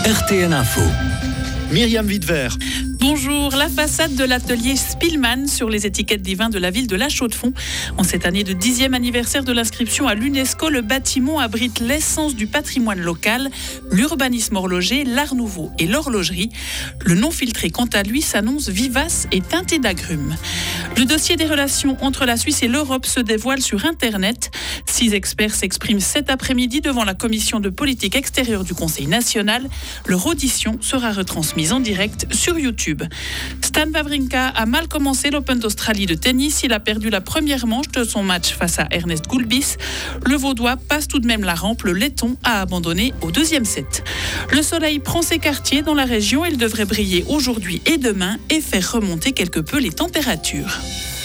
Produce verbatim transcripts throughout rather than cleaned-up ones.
R T N Info. Myriam Wiedver. Bonjour, la façade de l'atelier Spillmann sur les étiquettes des vins de la ville de La Chaux-de-Fonds. En cette année de dixième anniversaire de l'inscription à l'UNESCO, le bâtiment abrite l'essence du patrimoine local, l'urbanisme horloger, l'art nouveau et l'horlogerie. Le non filtré, quant à lui, s'annonce vivace et teinté d'agrumes. Le dossier des relations entre la Suisse et l'Europe se dévoile sur Internet. Six experts s'expriment cet après-midi devant la commission de politique extérieure du Conseil national. Leur audition sera retransmise en direct sur YouTube. Stan Wawrinka a mal commencé l'Open d'Australie de tennis. Il a perdu la première manche de son match face à Ernest Gulbis. Le Vaudois passe tout de même la rampe. Le Letton a abandonné au deuxième set. Le soleil prend ses quartiers dans la région. Il devrait briller aujourd'hui et demain et faire remonter quelque peu les températures.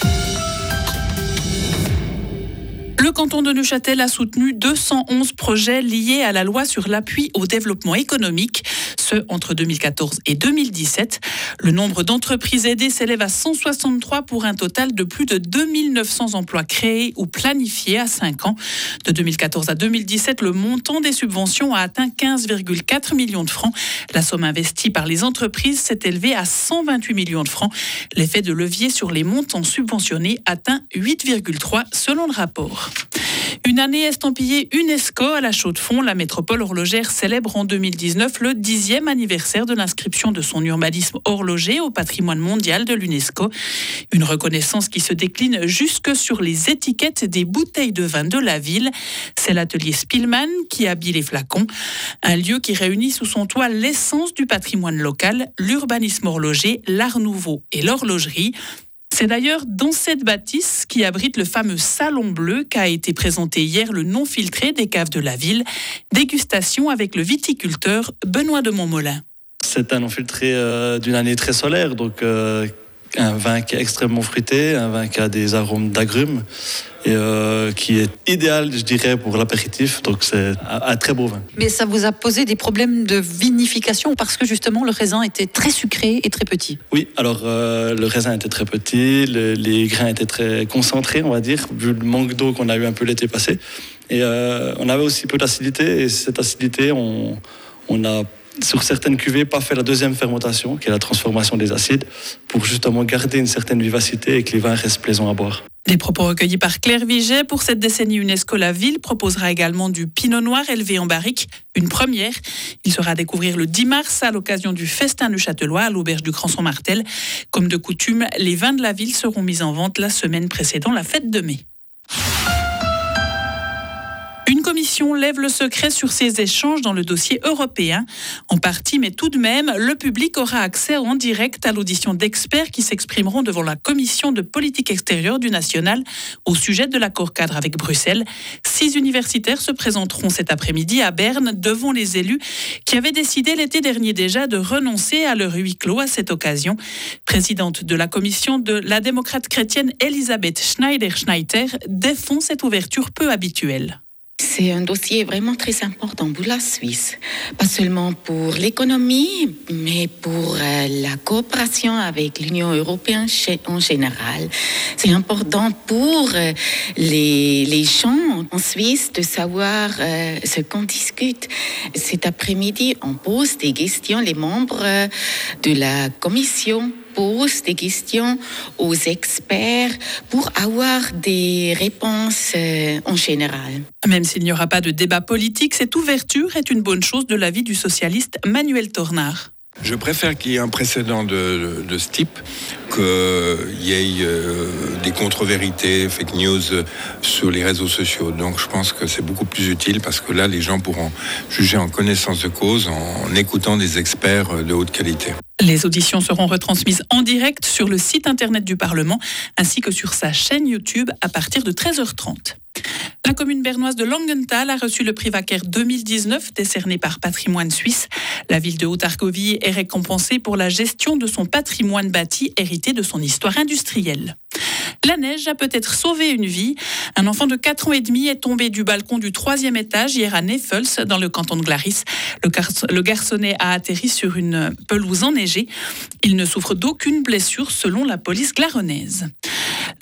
Le canton de Neuchâtel a soutenu deux cent onze projets liés à la loi sur l'appui au développement économique, ce entre deux mille quatorze et deux mille dix-sept. Le nombre d'entreprises aidées s'élève à cent soixante-trois pour un total de plus de deux mille neuf cents emplois créés ou planifiés à cinq ans. De deux mille quatorze à deux mille dix-sept, le montant des subventions a atteint quinze virgule quatre millions de francs. La somme investie par les entreprises s'est élevée à cent vingt-huit millions de francs. L'effet de levier sur les montants subventionnés atteint huit virgule trois selon le rapport. Une année estampillée UNESCO à La Chaux-de-Fonds, la métropole horlogère célèbre en deux mille dix-neuf le dixième anniversaire de l'inscription de son urbanisme horloger au patrimoine mondial de l'UNESCO. Une reconnaissance qui se décline jusque sur les étiquettes des bouteilles de vin de la ville. C'est l'atelier Spillmann qui habille les flacons, un lieu qui réunit sous son toit l'essence du patrimoine local, l'urbanisme horloger, l'art nouveau et l'horlogerie. C'est d'ailleurs dans cette bâtisse qui abrite le fameux salon bleu qu'a été présenté hier le non filtré des caves de la ville. Dégustation avec le viticulteur Benoît de Montmolin. C'est un non filtré euh, d'une année très solaire, donc euh, un vin qui est extrêmement fruité, un vin qui a des arômes d'agrumes et euh, qui est idéal, je dirais, pour l'apéritif. Donc c'est un, un très beau vin. Mais ça vous a posé des problèmes de vinification parce que justement le raisin était très sucré et très petit. Oui, alors euh, le raisin était très petit, le, les grains étaient très concentrés, on va dire, vu le manque d'eau qu'on a eu un peu l'été passé. Et euh, on avait aussi peu d'acidité, et cette acidité, on, on a sur certaines cuvées pas fait la deuxième fermentation, qui est la transformation des acides, pour justement garder une certaine vivacité et que les vins restent plaisants à boire. Des propos recueillis par Claire Viget. Pour cette décennie UNESCO, la ville proposera également du pinot noir élevé en barrique, une première. Il sera à découvrir le dix mars à l'occasion du festin du Châtelois à l'auberge du Crançon-Martel. Comme de coutume, les vins de la ville seront mis en vente la semaine précédant la fête de mai. Une commission lève le secret sur ces échanges dans le dossier européen. En partie, mais tout de même, le public aura accès en direct à l'audition d'experts qui s'exprimeront devant la commission de politique extérieure du national au sujet de l'accord cadre avec Bruxelles. Six universitaires se présenteront cet après-midi à Berne devant les élus qui avaient décidé l'été dernier déjà de renoncer à leur huis clos à cette occasion. Présidente de la commission de la démocrate chrétienne Elisabeth Schneider-Schneider défend cette ouverture peu habituelle. C'est un dossier vraiment très important pour la Suisse, pas seulement pour l'économie, mais pour euh, la coopération avec l'Union européenne en général. C'est important pour euh, les, les gens en Suisse de savoir euh, ce qu'on discute. Cet après-midi, on pose des questions, les membres euh, de la commission pose des questions aux experts pour avoir des réponses euh, en général. Même s'il n'y aura pas de débat politique, cette ouverture est une bonne chose de l'avis du socialiste Manuel Tornard. Je préfère qu'il y ait un précédent de, de, de ce type, qu'il y ait euh, des contre-vérités, fake news sur les réseaux sociaux. Donc je pense que c'est beaucoup plus utile parce que là, les gens pourront juger en connaissance de cause en écoutant des experts de haute qualité. Les auditions seront retransmises en direct sur le site internet du Parlement ainsi que sur sa chaîne YouTube à partir de treize heures trente. La commune bernoise de Langenthal a reçu le prix Wacker deux mille dix-neuf décerné par Patrimoine Suisse. La ville de Haute-Argovie est récompensée pour la gestion de son patrimoine bâti hérité de son histoire industrielle. La neige a peut-être sauvé une vie. Un enfant de quatre ans et demi est tombé du balcon du troisième étage hier à Neffels, dans le canton de Glaris. Le, gar- le garçonnet a atterri sur une pelouse enneigée. Il ne souffre d'aucune blessure selon la police glaronnaise.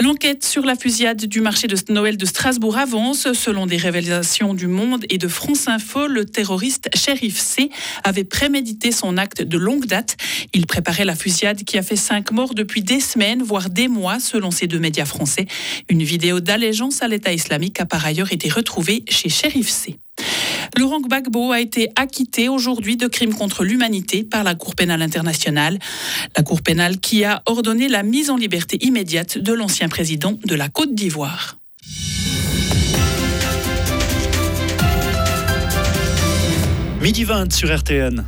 L'enquête sur la fusillade du marché de Noël de Strasbourg avance. Selon des révélations du Monde et de France Info, le terroriste Shérif C avait prémédité son acte de longue date. Il préparait la fusillade qui a fait cinq morts depuis des semaines, voire des mois, selon ces deux médias français. Une vidéo d'allégeance à l'État islamique a par ailleurs été retrouvée chez Shérif C. Laurent Gbagbo a été acquitté aujourd'hui de crimes contre l'humanité par la Cour pénale internationale. La Cour pénale qui a ordonné la mise en liberté immédiate de l'ancien président de la Côte d'Ivoire. midi vingt sur R T N.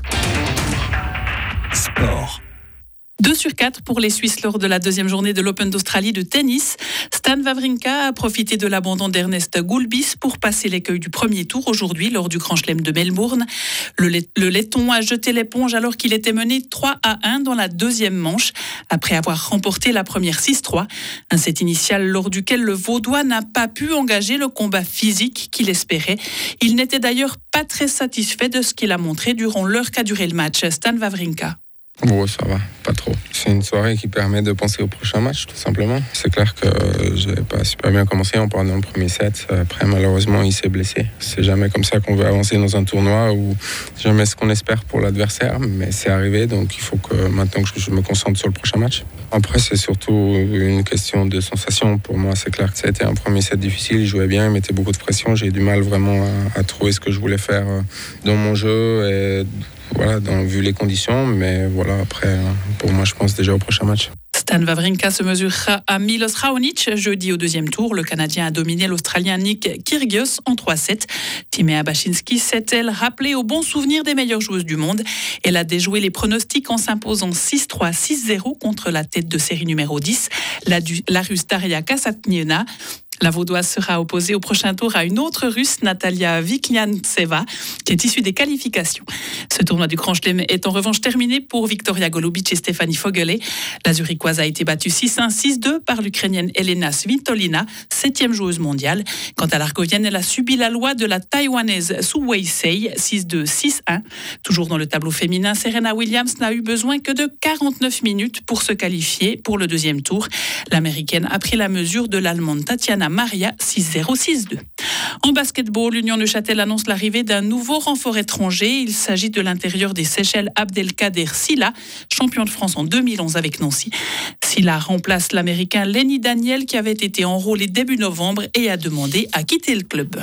Sport. deux sur quatre pour les Suisses lors de la deuxième journée de l'Open d'Australie de tennis. Stan Wawrinka a profité de l'abandon d'Ernest Gulbis pour passer l'écueil du premier tour aujourd'hui lors du Grand Chelem de Melbourne. Le, le Letton a jeté l'éponge alors qu'il était mené trois à un dans la deuxième manche après avoir remporté la première six trois. Un set initial lors duquel le Vaudois n'a pas pu engager le combat physique qu'il espérait. Il n'était d'ailleurs pas très satisfait de ce qu'il a montré durant l'heure qu'a duré le match. Stan Wawrinka. Bon, ça va, pas trop. C'est une soirée qui permet de penser au prochain match, tout simplement. C'est clair que je n'ai pas super bien commencé en parlant dans le premier set. Après, malheureusement, il s'est blessé. C'est jamais comme ça qu'on veut avancer dans un tournoi ou jamais ce qu'on espère pour l'adversaire, mais c'est arrivé, donc il faut que maintenant que je me concentre sur le prochain match. Après, c'est surtout une question de sensation. Pour moi, c'est clair que ça a été un premier set difficile. Il jouait bien, il mettait beaucoup de pression. J'ai eu du mal vraiment à, à trouver ce que je voulais faire dans mon jeu et voilà, dans, vu les conditions, mais voilà, après, pour moi, je pense déjà au prochain match. Stan Wawrinka se mesurera à Milos Raonic jeudi au deuxième tour. Le Canadien a dominé l'Australien Nick Kyrgios en trois sept. Timea Bacsinszky s'est-elle rappelée au bon souvenir des meilleures joueuses du monde. Elle a déjoué les pronostics en s'imposant six trois six zéro contre la tête de série numéro dix, la, du, la Russe Daria Kasatkina. La Vaudoise sera opposée au prochain tour à une autre Russe, Natalia Viknyantseva, qui est issue des qualifications. Ce tournoi du Grand Chelem est en revanche terminé pour Victoria Golubic et Stéphanie Fogele. La Zurichoise a été battue six un six deux par l'Ukrainienne Elena Svitolina, septième joueuse mondiale. Quant à l'Argovienne, elle a subi la loi de la Taïwanaise Su Weisei, six deux six un. Toujours dans le tableau féminin, Serena Williams n'a eu besoin que de quarante-neuf minutes pour se qualifier pour le deuxième tour. L'Américaine a pris la mesure de l'Allemande Tatiana Maria, six zéro six deux. En basketball, l'Union Neuchâtel annonce l'arrivée d'un nouveau renfort étranger. Il s'agit de l'intérieur des Seychelles Abdelkader Silla, champion de France en deux mille onze avec Nancy. Silla remplace l'Américain Lenny Daniel qui avait été enrôlé début novembre et a demandé à quitter le club.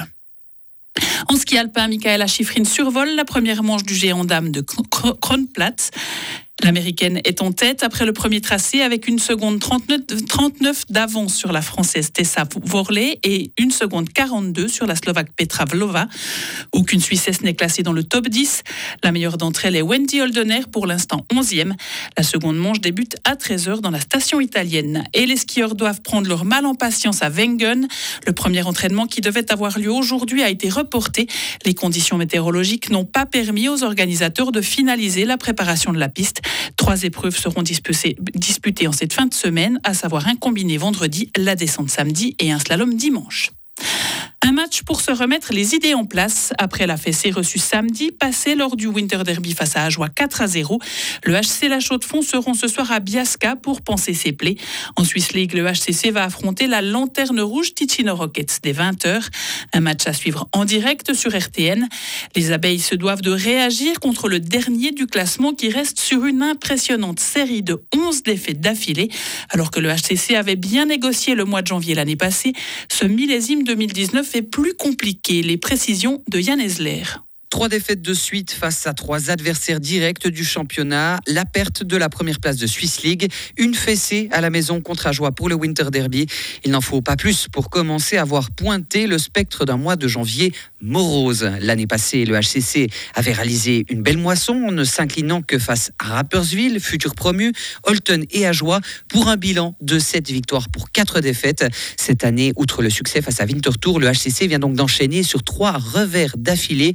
En ski alpin, Michaela Schifrin survole la première manche du géant dame de Kronplatz. L'Américaine est en tête après le premier tracé avec une seconde trente-neuf d'avance sur la Française Tessa Worley et une seconde quarante-deux sur la Slovaque Petra Vlhova. Aucune Suissesse n'est classée dans le top dix. La meilleure d'entre elles est Wendy Holdener, pour l'instant onzième. La seconde manche débute à treize heures dans la station italienne. Et les skieurs doivent prendre leur mal en patience à Wengen. Le premier entraînement qui devait avoir lieu aujourd'hui a été reporté. Les conditions météorologiques n'ont pas permis aux organisateurs de finaliser la préparation de la piste. Trois épreuves seront disputées, disputées en cette fin de semaine, à savoir un combiné vendredi, la descente samedi et un slalom dimanche. Un match pour se remettre les idées en place après la fessée reçue samedi, passée lors du Winter Derby face à Ajoie quatre à zéro. Le H C La Chaux-de-Fonds seront ce soir à Biasca pour panser ses plaies. En Swiss League, le H C C va affronter la Lanterne Rouge Ticino Rockets dès vingt heures. Un match à suivre en direct sur R T N. Les abeilles se doivent de réagir contre le dernier du classement qui reste sur une impressionnante série de onze défaites d'affilée. Alors que le H C C avait bien négocié le mois de janvier l'année passée, ce millésime deux mille dix-neuf est plus compliqué. Les précisions de Yann Esler. Trois défaites de suite face à trois adversaires directs du championnat, la perte de la première place de Swiss League, une fessée à la maison contre Ajoie pour le Winter Derby. Il n'en faut pas plus pour commencer à voir pointer le spectre d'un mois de janvier morose. L'année passée, le H C C avait réalisé une belle moisson en ne s'inclinant que face à Rapperswil, futur promu, Holton et Ajoie, pour un bilan de sept victoires pour quatre défaites. Cette année, outre le succès face à Winterthur, le H C C vient donc d'enchaîner sur trois revers d'affilée. Ce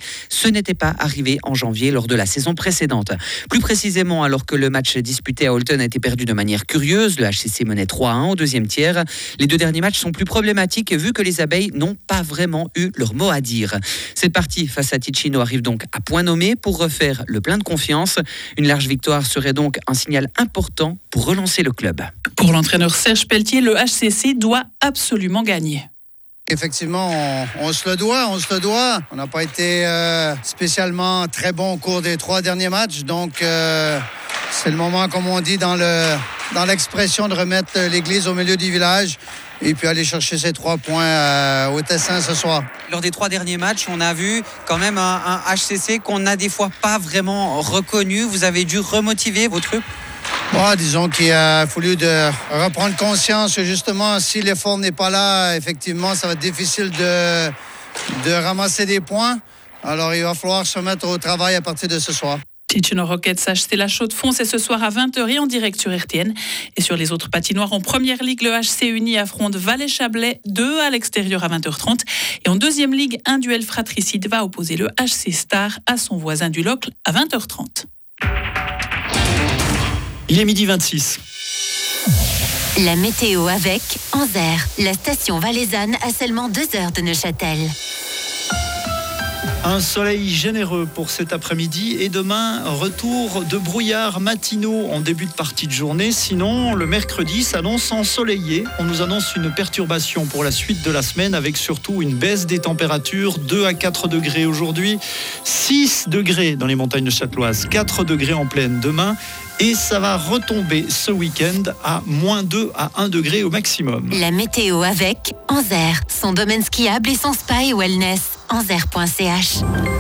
Ce n'était pas arrivé en janvier lors de la saison précédente. Plus précisément, alors que le match disputé à Holton a été perdu de manière curieuse, le H C C menait trois à un au deuxième tiers. Les deux derniers matchs sont plus problématiques vu que les abeilles n'ont pas vraiment eu leur mot à dire. Cette partie face à Ticino arrive donc à point nommé pour refaire le plein de confiance. Une large victoire serait donc un signal important pour relancer le club. Pour l'entraîneur Serge Pelletier, le H C C doit absolument gagner. Effectivement, on, on se le doit, on se le doit. On n'a pas été euh, spécialement très bon au cours des trois derniers matchs, donc euh, c'est le moment, comme on dit dans, le, dans l'expression, de remettre l'église au milieu du village et puis aller chercher ces trois points euh, au Tessin ce soir. Lors des trois derniers matchs, on a vu quand même un, un H C C qu'on n'a des fois pas vraiment reconnu. Vous avez dû remotiver vos troupes? Ouais, disons qu'il a fallu de reprendre conscience que justement, si l'effort n'est pas là, effectivement, ça va être difficile de, de ramasser des points. Alors, il va falloir se mettre au travail à partir de ce soir. Ticino Rockets H C La Chaux-de-Fonds, c'est ce soir à vingt heures et en direct sur R T N. Et sur les autres patinoires en première ligue, le H C Uni affronte Valais-Chablais, deux à l'extérieur à vingt heures trente. Et en deuxième ligue, un duel fratricide va opposer le H C Star à son voisin du Locle à vingt heures trente. Il est midi vingt-six. La météo avec Anzer, la station valaisanne à seulement deux heures de Neuchâtel. Un soleil généreux pour cet après-midi et demain, retour de brouillards matinaux en début de partie de journée. Sinon, le mercredi s'annonce ensoleillé. On nous annonce une perturbation pour la suite de la semaine avec surtout une baisse des températures. deux à quatre degrés aujourd'hui, six degrés dans les montagnes châteloises, quatre degrés en plaine demain. Et ça va retomber ce week-end à moins deux à un degré au maximum. La météo avec Anzer, son domaine skiable et son spa et wellness. Anzer point c h.